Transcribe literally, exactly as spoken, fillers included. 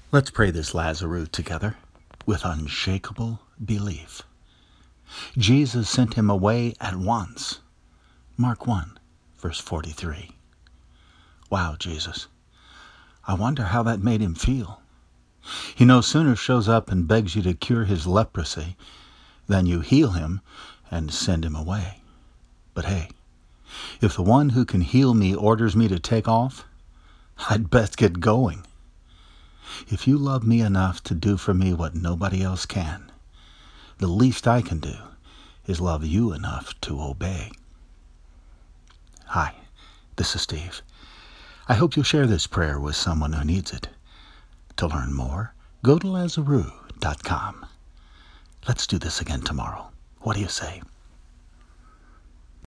Let's pray this Lazarus together with unshakable belief. Jesus sent him away at once. Mark one, verse forty-three. Wow, Jesus. I wonder how that made him feel. He no sooner shows up and begs you to cure his leprosy than you heal him and send him away. But hey, if the one who can heal me orders me to take off, I'd best get going. If you love me enough to do for me what nobody else can, the least I can do is love you enough to obey. Hi, this is Steve. I hope you'll share this prayer with someone who needs it. To learn more, go to Lazarus dot com. Let's do this again tomorrow. What do you say?